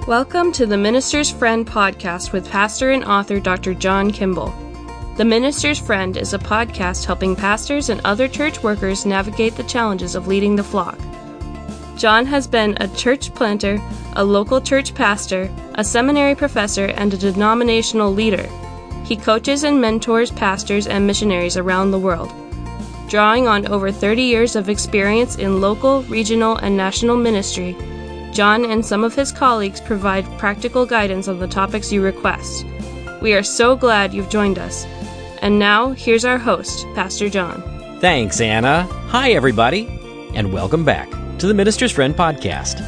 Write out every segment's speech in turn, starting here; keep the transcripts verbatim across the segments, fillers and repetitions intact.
Welcome to the Minister's Friend podcast with pastor and author Doctor John Kimball. The Minister's Friend is a podcast helping pastors and other church workers navigate the challenges of leading the flock. John has been a church planter, a local church pastor, a seminary professor, and a denominational leader. He coaches and mentors pastors and missionaries around the world. Drawing on over thirty years of experience in local, regional, and national ministry, John and some of his colleagues provide practical guidance on the topics you request. We are so glad you've joined us. And now, here's our host, Pastor John. Thanks, Anna. Hi, everybody, and welcome back to the Minister's Friend podcast.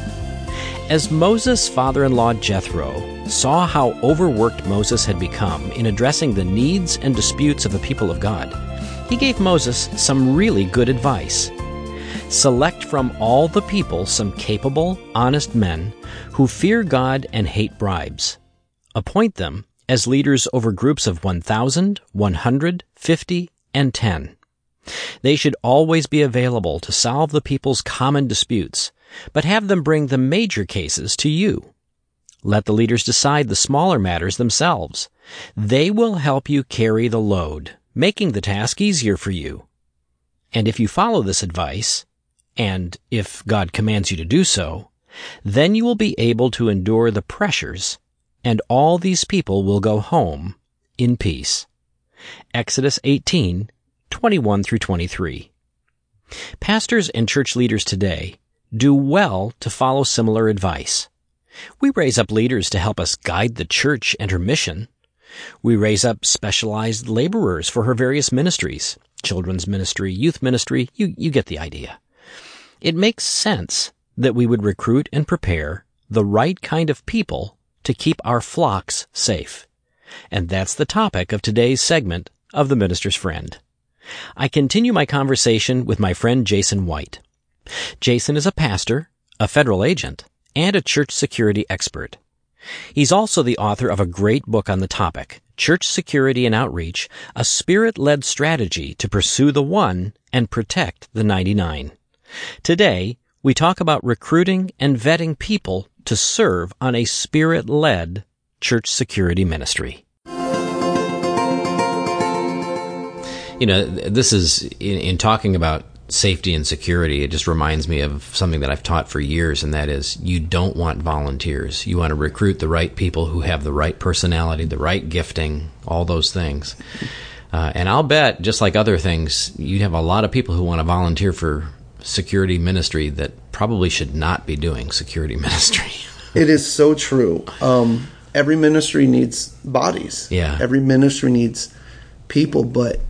As Moses' father-in-law Jethro saw how overworked Moses had become in addressing the needs and disputes of the people of God, he gave Moses some really good advice. Select from all the people some capable, honest men who fear God and hate bribes. Appoint them as leaders over groups of one thousand, one hundred, fifty, and ten. They should always be available to solve the people's common disputes, but have them bring the major cases to you. Let the leaders decide the smaller matters themselves. They will help you carry the load, making the task easier for you. And if you follow this advice, and if God commands you to do so, then you will be able to endure the pressures, and all these people will go home in peace. Exodus eighteen, twenty-one through twenty-three. Pastors and church leaders today do well to follow similar advice. We raise up leaders to help us guide the church and her mission. We raise up specialized laborers for her various ministries, children's ministry, youth ministry, you, you get the idea. It makes sense that we would recruit and prepare the right kind of people to keep our flocks safe. And that's the topic of today's segment of The Minister's Friend. I continue my conversation with my friend Jason White. Jason is a pastor, a federal agent, and a church security expert. He's also the author of a great book on the topic, Church Security and Outreach, a Spirit-Led Strategy to Pursue the One and Protect the ninety-nine. Today, we talk about recruiting and vetting people to serve on a Spirit-led church security ministry. You know, this is, in, in talking about safety and security, it just reminds me of something that I've taught for years, and that is you don't want volunteers. You want to recruit the right people who have the right personality, the right gifting, all those things. Uh, and I'll bet, just like other things, you have a lot of people who want to volunteer for security ministry that probably should not be doing security ministry. It is so true. Um, every ministry needs bodies. Yeah. Every ministry needs people, but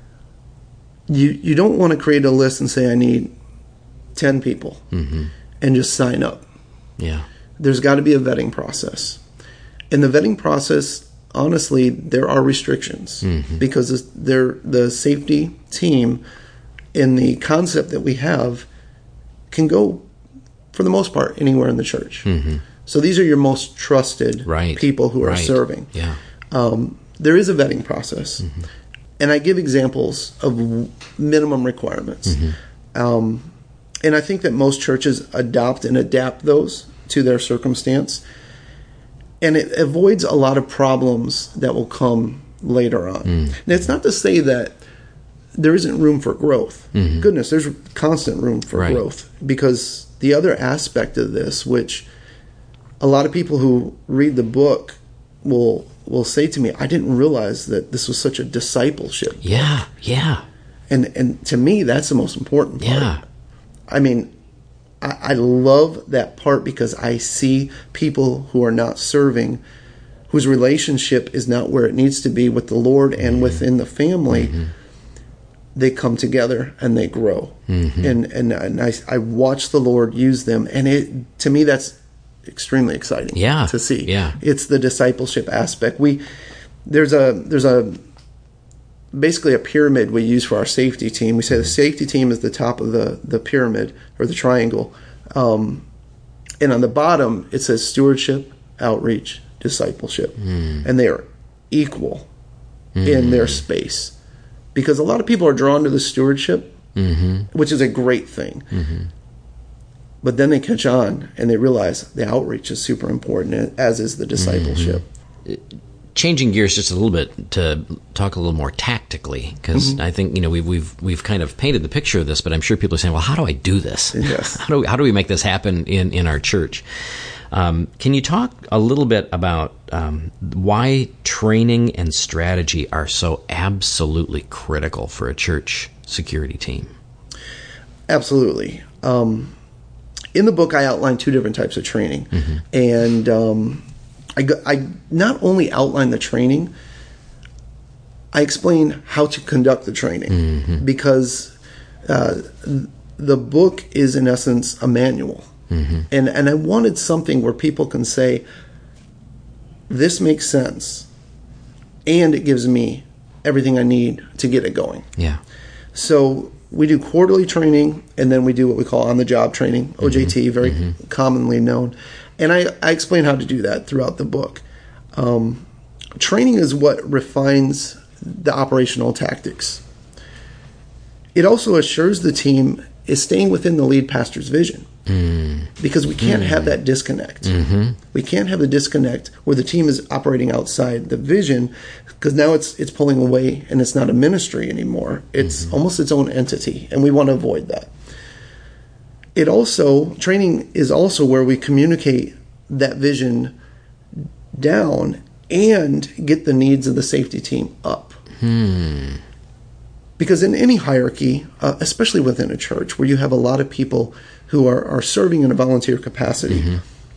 you you don't want to create a list and say, I need ten people, mm-hmm. and just sign up. Yeah. There's got to be a vetting process. In the vetting process, honestly, there are restrictions, mm-hmm. because they're, the safety team in the concept that we have can go, for the most part, anywhere in the church. Mm-hmm. So these are your most trusted right. people who are right. serving. Yeah. Um, there is a vetting process. Mm-hmm. And I give examples of minimum requirements. Mm-hmm. Um, and I think that most churches adopt and adapt those to their circumstance. And it avoids a lot of problems that will come later on. Mm. And it's not to say that there isn't room for growth. Mm-hmm. Goodness, there's constant room for right. growth. Because the other aspect of this, which a lot of people who read the book will will say to me, I didn't realize that this was such a discipleship. Yeah, yeah. And and to me, that's the most important part. Yeah. I mean, I, I love that part because I see people who are not serving, whose relationship is not where it needs to be with the Lord and mm-hmm. within the family. Mm-hmm. They come together and they grow. Mm-hmm. And and, and I, I watch the Lord use them. And it to me, that's extremely exciting yeah. to see. Yeah. It's the discipleship aspect. We there's a there's a basically a pyramid we use for our safety team. We say the safety team is the top of the, the pyramid or the triangle. Um, and on the bottom it says stewardship, outreach, discipleship. Mm. And they are equal mm. in their space. Because a lot of people are drawn to the stewardship, mm-hmm. which is a great thing. Mm-hmm. But then they catch on and they realize the outreach is super important, as is the discipleship. Mm-hmm. Changing gears just a little bit to talk a little more tactically, because mm-hmm. I think, you know, we've, we've, we've kind of painted the picture of this, but I'm sure people are saying, well, how do I do this? Yes. how do we, how do we make this happen in, in our church? Um, can you talk a little bit about um, why training and strategy are so absolutely critical for a church security team? Absolutely. Um, in the book, I outline two different types of training. Mm-hmm. And um, I, I not only outline the training, I explain how to conduct the training. Mm-hmm. Because uh, the book is, in essence, a manual. Mm-hmm. And and I wanted something where people can say, this makes sense, and it gives me everything I need to get it going. Yeah. So we do quarterly training, and then we do what we call on-the-job training, O J T, mm-hmm. very mm-hmm. commonly known. And I, I explain how to do that throughout the book. Um, training is what refines the operational tactics. It also assures the team is staying within the lead pastor's vision. Mm. Because we can't mm. have that disconnect. Mm-hmm. We can't have the disconnect where the team is operating outside the vision, because now it's it's pulling away and it's not a ministry anymore. It's mm-hmm. almost its own entity, and we want to avoid that. It also, training is also where we communicate that vision down and get the needs of the safety team up. Hmm. Because in any hierarchy, uh, especially within a church where you have a lot of people who are, are serving in a volunteer capacity, mm-hmm.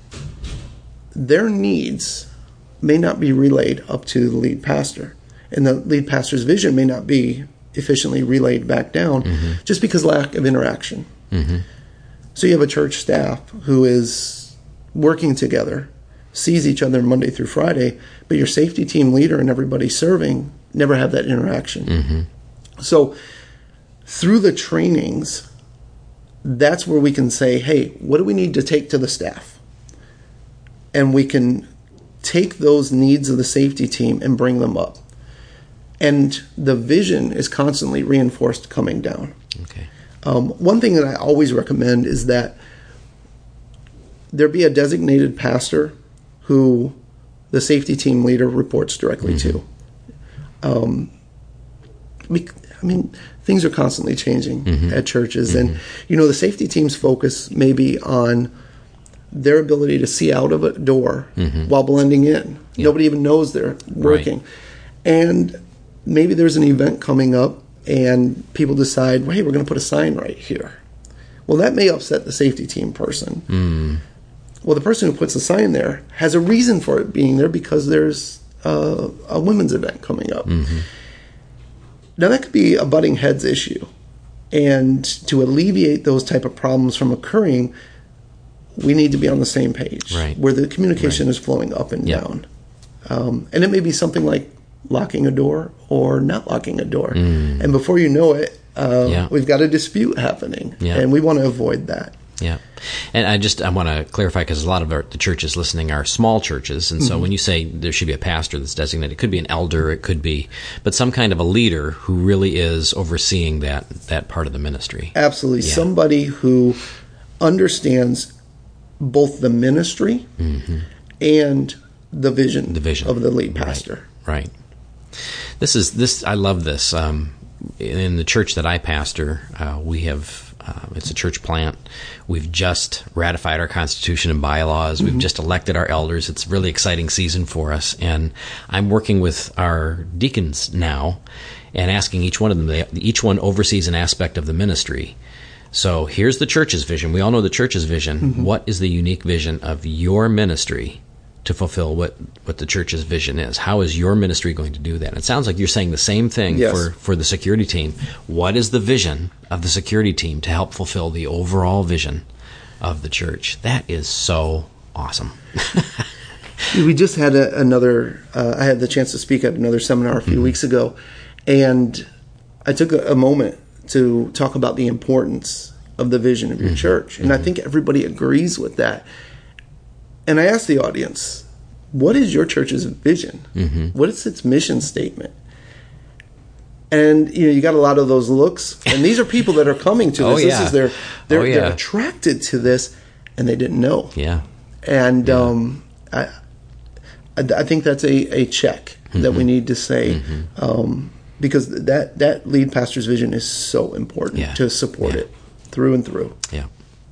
their needs may not be relayed up to the lead pastor. And the lead pastor's vision may not be efficiently relayed back down mm-hmm. just because lack of interaction. Mm-hmm. So you have a church staff who is working together, sees each other Monday through Friday, but your safety team leader and everybody serving never have that interaction. Mm-hmm. So through the trainings, that's where we can say, hey, what do we need to take to the staff? And we can take those needs of the safety team and bring them up. And the vision is constantly reinforced coming down. Okay. Um, one thing that I always recommend is that there be a designated pastor who the safety team leader reports directly mm-hmm. to. Um, we, I mean, things are constantly changing mm-hmm. at churches. Mm-hmm. And, you know, the safety team's focus may be on their ability to see out of a door mm-hmm. while blending in. Yep. Nobody even knows they're working. Right. And maybe there's an event coming up and people decide, well, hey, we're going to put a sign right here. Well, that may upset the safety team person. Mm. Well, the person who puts the sign there has a reason for it being there because there's uh, a women's event coming up. Mm-hmm. Now, that could be a butting heads issue. And to alleviate those type of problems from occurring, we need to be on the same page, right. where the communication right. is flowing up and yep. down. Um, and it may be something like locking a door or not locking a door. Mm. And before you know it, uh, yeah. we've got a dispute happening. Yeah. And we want to avoid that. Yeah. And I just I want to clarify, because a lot of our, the churches listening are small churches. And so mm-hmm. when you say there should be a pastor that's designated, it could be an elder, it could be, but some kind of a leader who really is overseeing that, that part of the ministry. Absolutely. Yeah. Somebody who understands both the ministry mm-hmm. and the vision, the vision of the lead pastor. Right. right. This is, this, I love this. Um, in the church that I pastor, uh, we have, Uh, it's a church plant. We've just ratified our constitution and bylaws. Mm-hmm. We've just elected our elders. It's a really exciting season for us. And I'm working with our deacons now and asking each one of them, they, each one oversees an aspect of the ministry. So here's the church's vision. We all know the church's vision. Mm-hmm. What is the unique vision of your ministry to fulfill what, what the church's vision is? How is your ministry going to do that? And it sounds like you're saying the same thing yes. for, for the security team. What is the vision of the security team to help fulfill the overall vision of the church? That is so awesome. We just had a, another, uh, I had the chance to speak at another seminar a few mm-hmm. weeks ago, and I took a, a moment to talk about the importance of the vision of your mm-hmm. church. And mm-hmm. I think everybody agrees with that. And I asked the audience, what is your church's vision? Mm-hmm. What is its mission statement? And you know, you got a lot of those looks, and these are people that are coming to this. Oh, yeah. This is their, they're, Oh, yeah. they're attracted to this, and they didn't know. Yeah. And Yeah. um, I, I think that's a, a check mm-hmm. that we need to say, mm-hmm. um, because that that lead pastor's vision is so important yeah. to support yeah. it through and through. Yeah.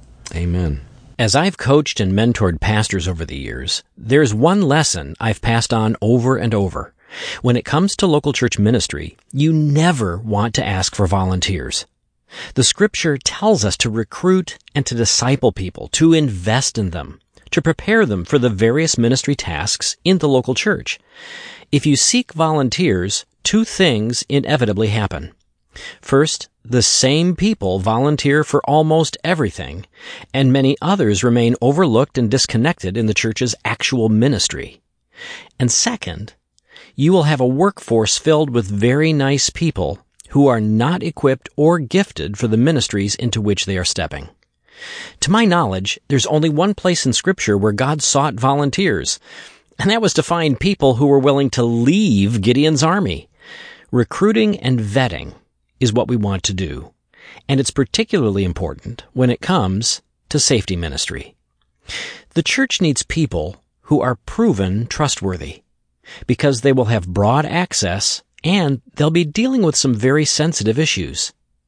Amen. As I've coached and mentored pastors over the years, there's one lesson I've passed on over and over. When it comes to local church ministry, you never want to ask for volunteers. The Scripture tells us to recruit and to disciple people, to invest in them, to prepare them for the various ministry tasks in the local church. If you seek volunteers, two things inevitably happen. First, the same people volunteer for almost everything, and many others remain overlooked and disconnected in the church's actual ministry. And second, you will have a workforce filled with very nice people who are not equipped or gifted for the ministries into which they are stepping. To my knowledge, there's only one place in Scripture where God sought volunteers, and that was to find people who were willing to leave Gideon's army. Recruiting and vetting is what we want to do, and it's particularly important when it comes to safety ministry. The church needs people who are proven trustworthy, because they will have broad access and they'll be dealing with some very sensitive issues.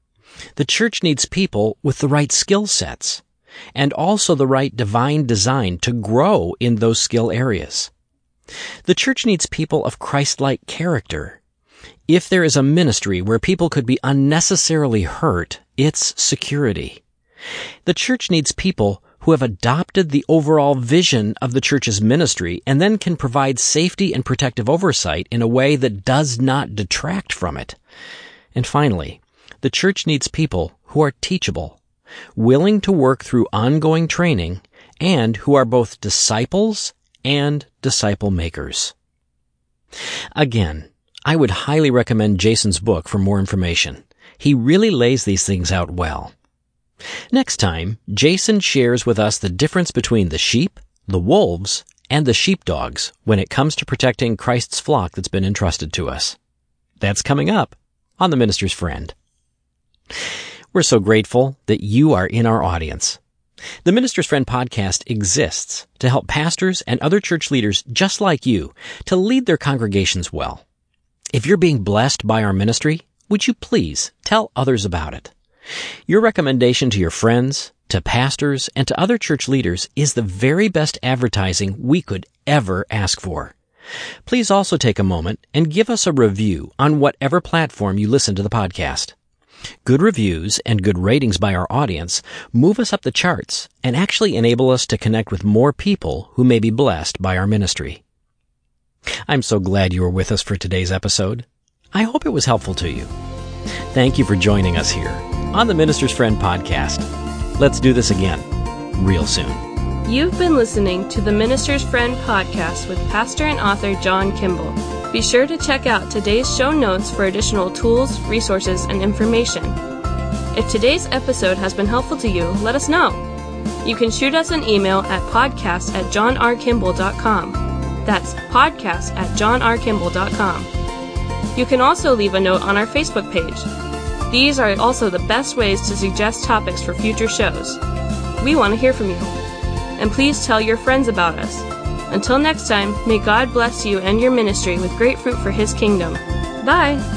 The church needs people with the right skill sets and also the right divine design to grow in those skill areas. The church needs people of Christ-like character. If there is a ministry where people could be unnecessarily hurt, it's security. The church needs people who have adopted the overall vision of the church's ministry and then can provide safety and protective oversight in a way that does not detract from it. And finally, the church needs people who are teachable, willing to work through ongoing training, and who are both disciples and disciple makers. Again, I would highly recommend Jason's book for more information. He really lays these things out well. Next time, Jason shares with us the difference between the sheep, the wolves, and the sheepdogs when it comes to protecting Christ's flock that's been entrusted to us. That's coming up on The Minister's Friend. We're so grateful that you are in our audience. The Minister's Friend podcast exists to help pastors and other church leaders just like you to lead their congregations well. If you're being blessed by our ministry, would you please tell others about it? Your recommendation to your friends, to pastors, and to other church leaders is the very best advertising we could ever ask for. Please also take a moment and give us a review on whatever platform you listen to the podcast. Good reviews and good ratings by our audience move us up the charts and actually enable us to connect with more people who may be blessed by our ministry. I'm so glad you were with us for today's episode. I hope it was helpful to you. Thank you for joining us here on the Minister's Friend podcast. Let's do this again real soon. You've been listening to the Minister's Friend podcast with pastor and author John Kimball. Be sure to check out today's show notes for additional tools, resources, and information. If today's episode has been helpful to you, let us know. You can shoot us an email at podcast at john r kimball dot com. That's podcast at john r kimball dot com. You can also leave a note on our Facebook page. These are also the best ways to suggest topics for future shows. We want to hear from you. And please tell your friends about us. Until next time, may God bless you and your ministry with great fruit for His kingdom. Bye!